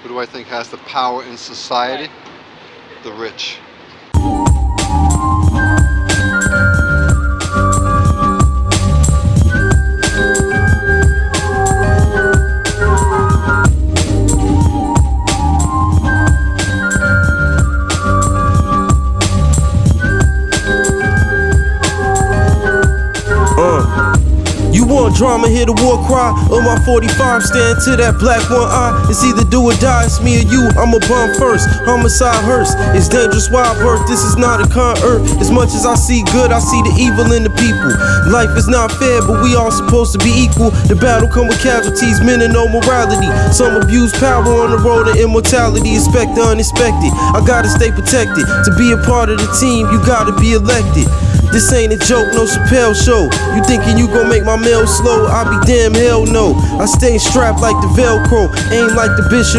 Who do I think has the power in society? The rich. You want drama, hear the war cry. On my 45, stand to that black one eye. It's either do or die, it's me or you. I'm a bum first, homicide hearse. It's dangerous wild birth, this is not a con earth. As much as I see good, I see the evil in the people. Life is not fair, but we all supposed to be equal. The battle come with casualties, men and no morality. Some abuse power on the road to immortality. Expect the unexpected, I gotta stay protected. To be a part of the team, you gotta be elected. This ain't a joke, no Chappelle show. You thinking you gon' make my mail slow? I be damn hell no. I stay strapped like the Velcro, aim like the bishop.